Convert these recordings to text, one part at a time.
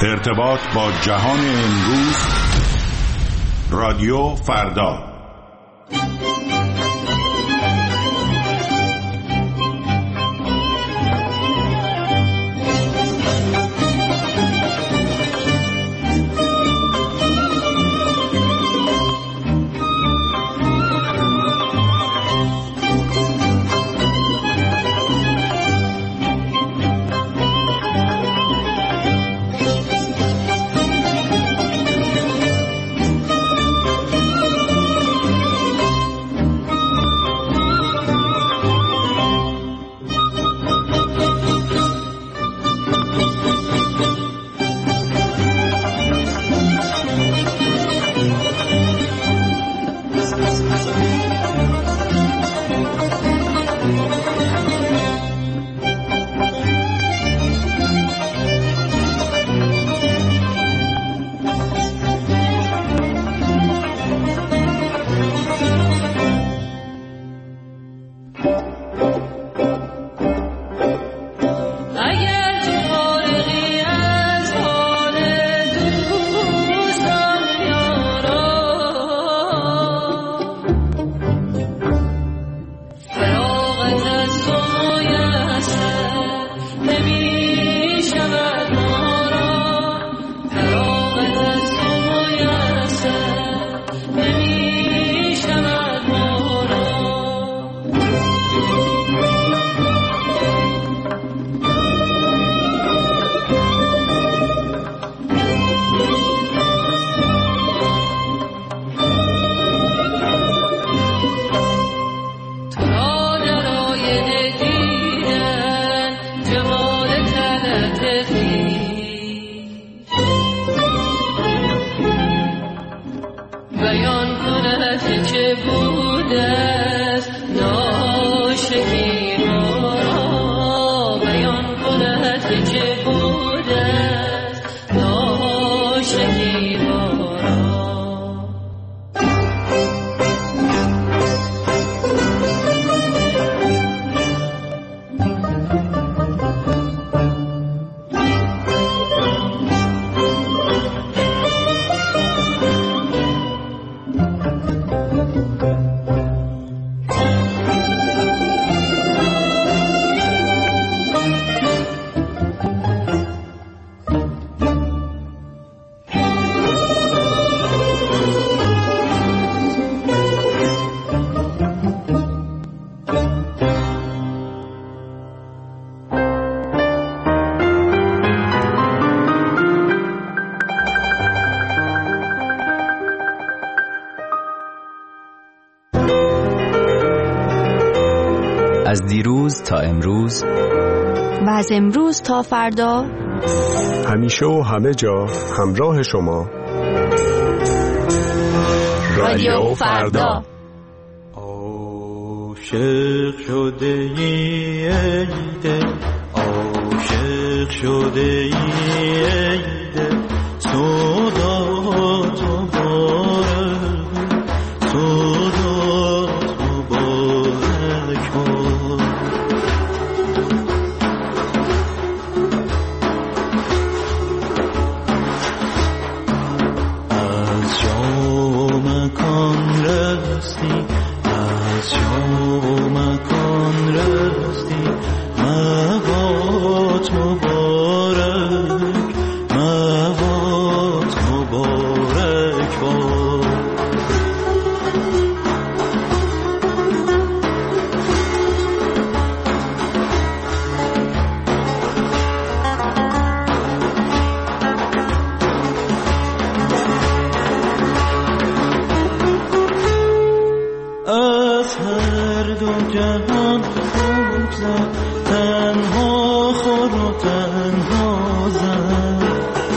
ارتباط با جهان امروز، رادیو فردا. از دیروز تا امروز و از امروز تا فردا، همیشه و همه جا همراه شما. رادیو فردا. عاشق شده ای دل، عاشق شده ای دل، صدا تو بارک، صدا تو بارک کن. از جا مکان رستی، از جا مکان رستی، مباد مبارک، مباد مبارک باد. از هر دو جهان بگذر، تنها خور و تنها زن.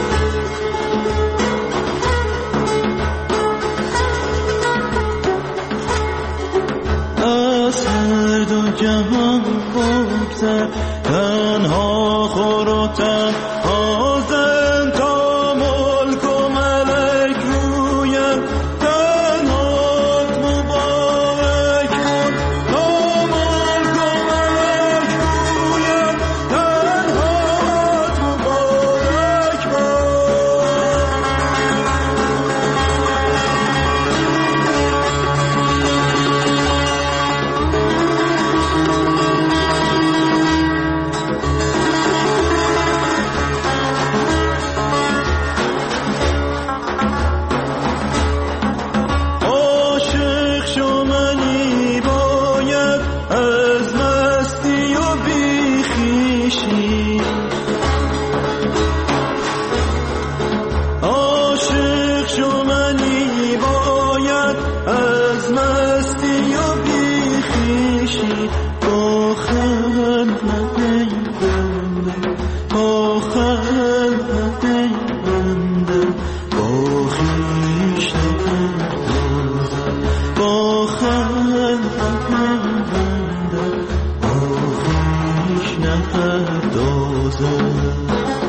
از هر دو جهان بگذر، تنها خور و تنها زن، تا ملک و ملک رویم تنهات مبارک کن. تا ملک و ملک رویم تنهات مبارک کن. خلق بنده با خویش نپردازد، با خلق بنده با خویش نپردازد.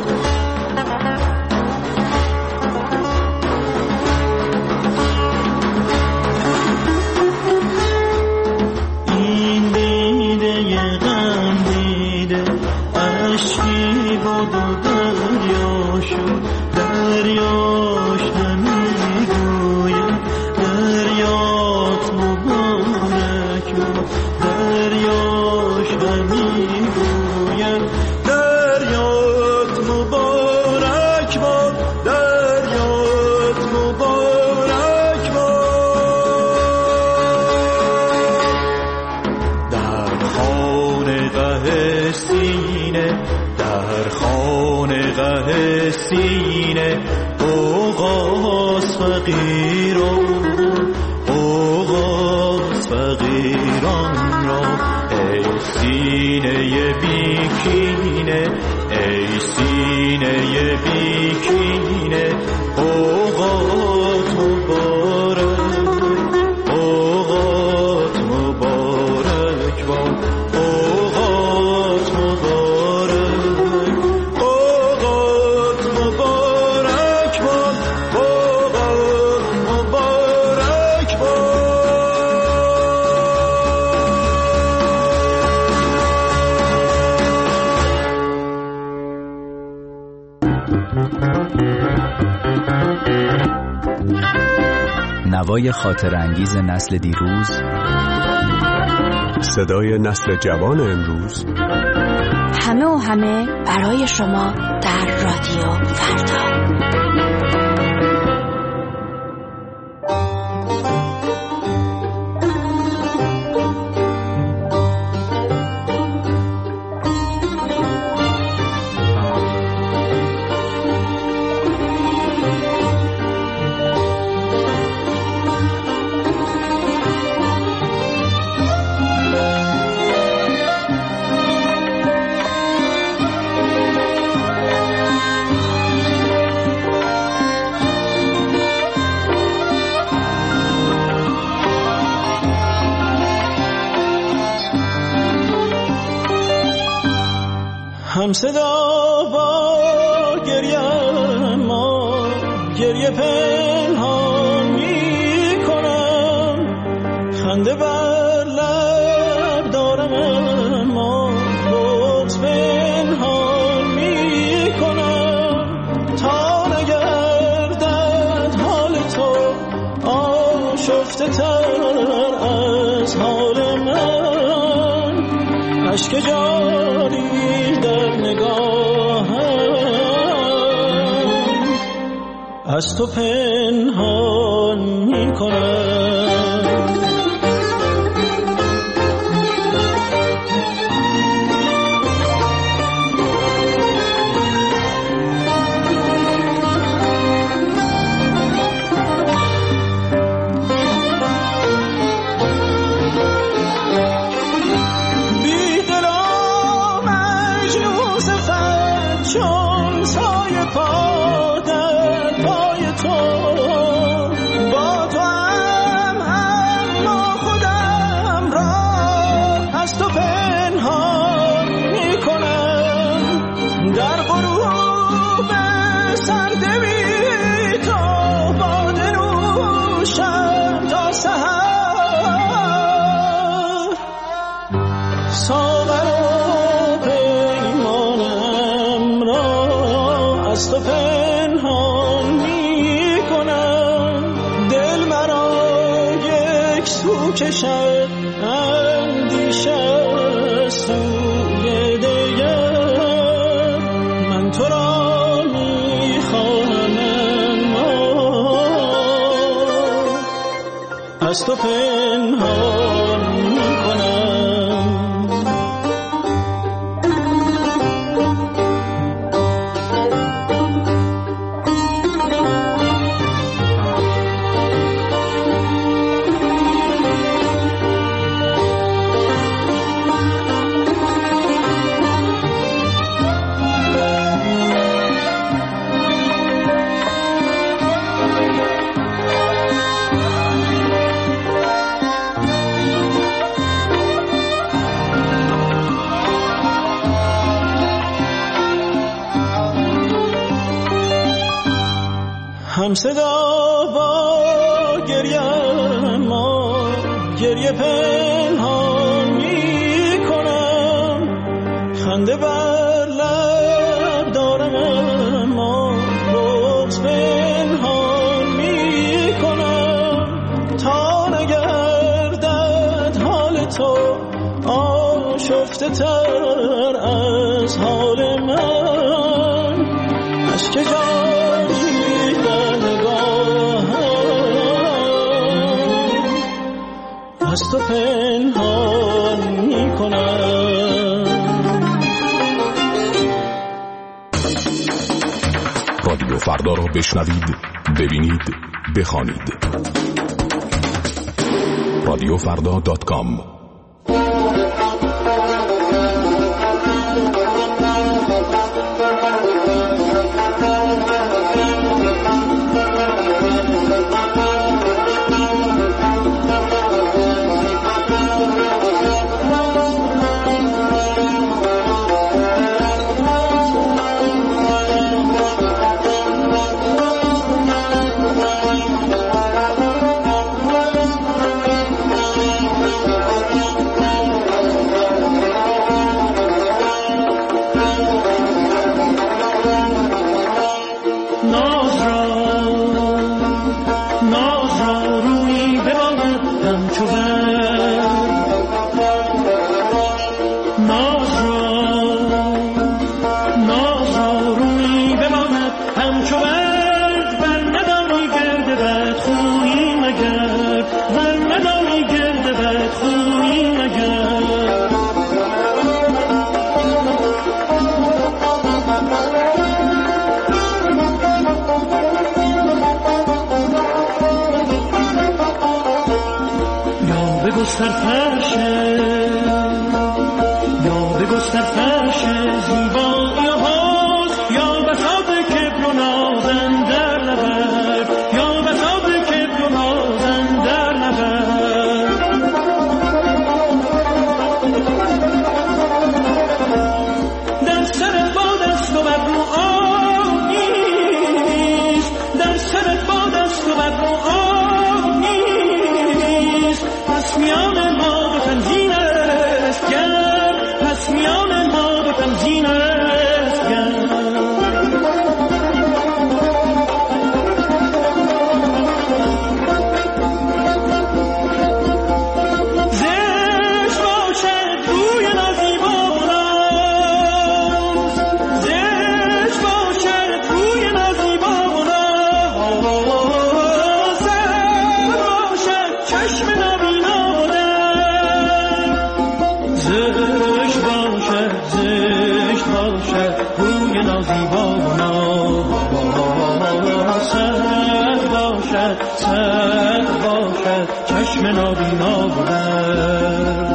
سینه اوغاز فقیران، اوغاز فقیران را، ای سینه بیکینه، ای سینه بیکینه، اوغات مبارک، اوغات مبارک باد، اوغات مبارک، نوای خاطر انگیز نسل دیروز، صدای نسل جوان امروز، همه و همه برای شما در رادیو فردا. هم صدا با گریه ما، گریه پنهان می کنم، خنده بر لب دارم اما بغض پنهان می کنم، تا نگردد حال تو آشفته تر از حال من، اشک جاری در نگاهم از تو پنهان می کنم. کشد اندیشه سوی دیگر، من تو را میخواهم اما از تو پنهان میکنم. همصدا با گریه ما گریه پنهان می کنم، خنده بر لب دارم اما بغض پنهان می کنم، تا نگردد حال تو آشفته تر از حال من، اشک جاری در نگاهم از تو پنهان می کنم. رادیو فردا را بشنوید، ببینید، بخوانید. رادیوفردا.com سر باشد چشم نابینا بودن.